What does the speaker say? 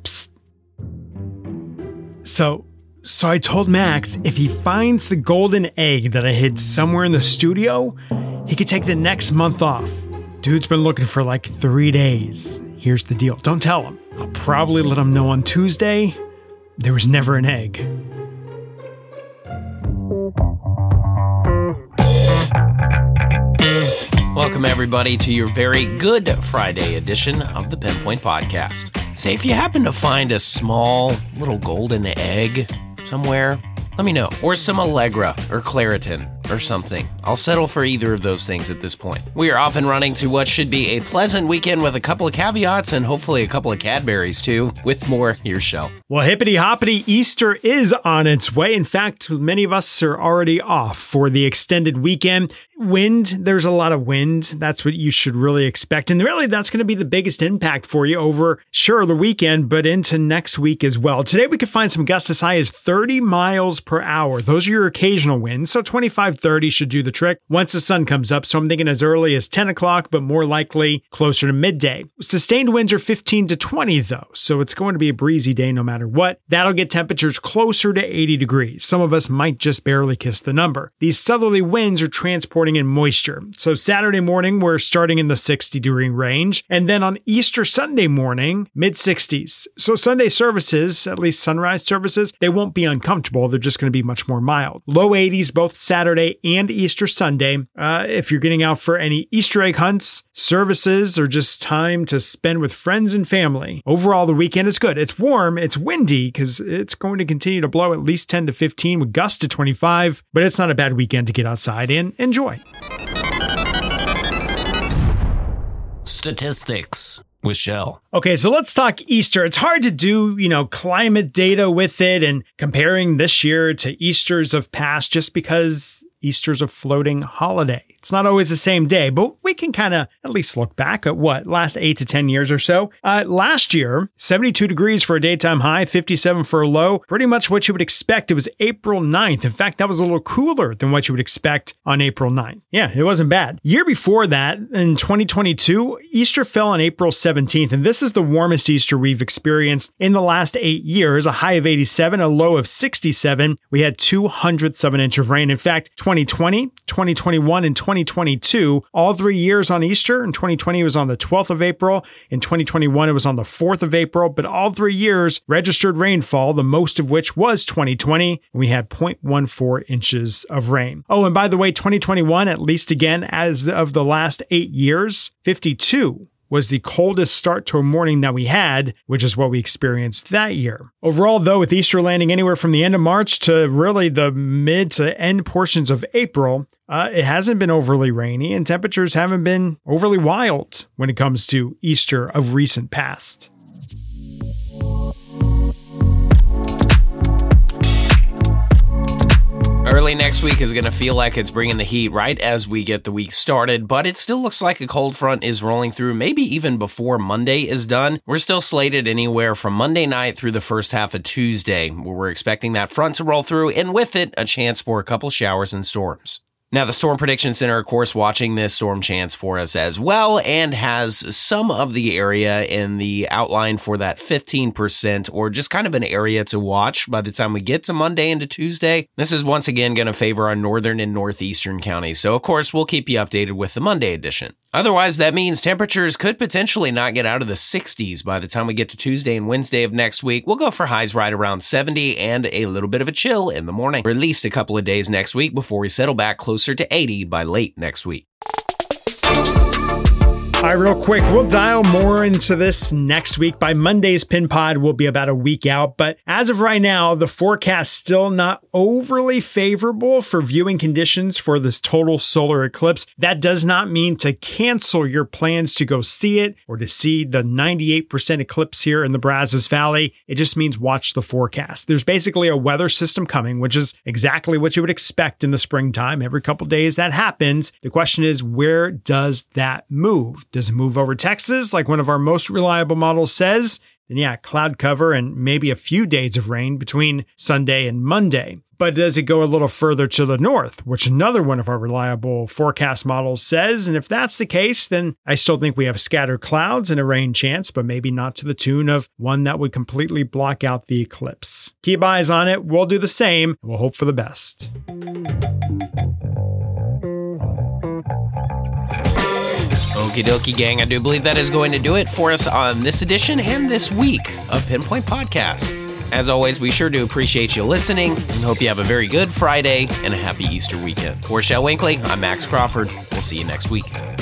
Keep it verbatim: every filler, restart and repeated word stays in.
psst. So, so I told Max if he finds the golden egg that I hid somewhere in the studio, he could take the next month off. Dude's been looking for like three days. Here's the deal. Don't tell him. I'll probably let him know on Tuesday there was never an egg. Welcome, everybody, to your very good Friday edition of the Pinpoint Podcast. Say, if you happen to find a small little golden egg somewhere, let me know. Or some Allegra or Claritin or something. I'll settle for either of those things at this point. We are off and running to what should be a pleasant weekend with a couple of caveats and hopefully a couple of Cadberries too. With more, here's Shell. Well, hippity hoppity, Easter is on its way. In fact, many of us are already off for the extended weekend. Wind, there's a lot of wind. That's what you should really expect. And really, that's going to be the biggest impact for you over, sure, the weekend, but into next week as well. Today, we could find some gusts as high as thirty miles per hour. Those are your occasional winds. So twenty-five, thirty should do the trick once the sun comes up. So I'm thinking as early as ten o'clock, but more likely closer to midday. Sustained winds are fifteen to twenty though. So it's going to be a breezy day no matter what. That'll get temperatures closer to eighty degrees. Some of us might just barely kiss the number. These southerly winds are transporting in moisture. So Saturday morning, we're starting in the sixty degree range. And then on Easter Sunday morning, mid sixties. So Sunday services, at least sunrise services, they won't be uncomfortable. They're just going to be much more mild. Low eighties both Saturday and Easter Sunday. Uh, if you're getting out for any Easter egg hunts, services, or just time to spend with friends and family. Overall, the weekend is good. It's warm. It's windy because it's going to continue to blow at least ten to fifteen with gusts to twenty-five, but it's not a bad weekend to get outside and enjoy. Statistics with Shell. Okay, so let's talk Easter. It's hard to do, you know, climate data with it and comparing this year to Easters of past just because Easter's a floating holiday. It's not always the same day, but we can kind of at least look back at what, last eight to ten years or so. Uh, last year, seventy-two degrees for a daytime high, fifty-seven for a low, pretty much what you would expect. It was April ninth. In fact, that was a little cooler than what you would expect on April ninth. Yeah, it wasn't bad. Year before that, in twenty twenty-two, Easter fell on April seventeenth, and this is the warmest Easter we've experienced in the last eight years, a high of eighty-seven, a low of sixty-seven. We had two hundredths of an inch of rain. In fact, twenty twenty, twenty twenty-one, and twenty twenty-two, all three years on Easter. In twenty twenty, it was on the twelfth of April. In twenty twenty-one, it was on the fourth of April. But all three years registered rainfall, the most of which was twenty twenty. We had zero point one four inches of rain. Oh, and by the way, twenty twenty-one, at least again, as of the last eight years, fifty-two was the coldest start to a morning that we had, which is what we experienced that year. Overall, though, with Easter landing anywhere from the end of March to really the mid to end portions of April, uh, it hasn't been overly rainy and temperatures haven't been overly wild when it comes to Easter of recent past. Early next week is going to feel like it's bringing the heat right as we get the week started, but it still looks like a cold front is rolling through, maybe even before Monday is done. We're still slated anywhere from Monday night through the first half of Tuesday, where we're expecting that front to roll through, and with it, a chance for a couple showers and storms. Now, the Storm Prediction Center, of course, watching this storm chance for us as well, and has some of the area in the outline for that fifteen percent, or just kind of an area to watch by the time we get to Monday into Tuesday. This is once again going to favor our northern and northeastern counties, so of course, we'll keep you updated with the Monday edition. Otherwise, that means temperatures could potentially not get out of the sixties by the time we get to Tuesday and Wednesday of next week. We'll go for highs right around seventy and a little bit of a chill in the morning, for at least a couple of days next week before we settle back closer to eighty by late next week. All right, real quick, we'll dial more into this next week. By Monday's Pin Pod, we'll be about a week out. But as of right now, the forecast still not overly favorable for viewing conditions for this total solar eclipse. That does not mean to cancel your plans to go see it or to see the ninety-eight percent eclipse here in the Brazos Valley. It just means watch the forecast. There's basically a weather system coming, which is exactly what you would expect in the springtime. Every couple days that happens. The question is, where does that move? Does it move over Texas like one of our most reliable models says? then yeah, cloud cover and maybe a few days of rain between Sunday and Monday. But does it go a little further to the north, which another one of our reliable forecast models says? And if that's the case, then I still think we have scattered clouds and a rain chance, but maybe not to the tune of one that would completely block out the eclipse. Keep eyes on it. We'll do the same. We'll hope for the best. Okie dokie, gang. I do believe that is going to do it for us on this edition and this week of Pinpoint Podcasts. As always, we sure do appreciate you listening and hope you have a very good Friday and a happy Easter weekend. For Shel Winkley, I'm Max Crawford. We'll see you next week.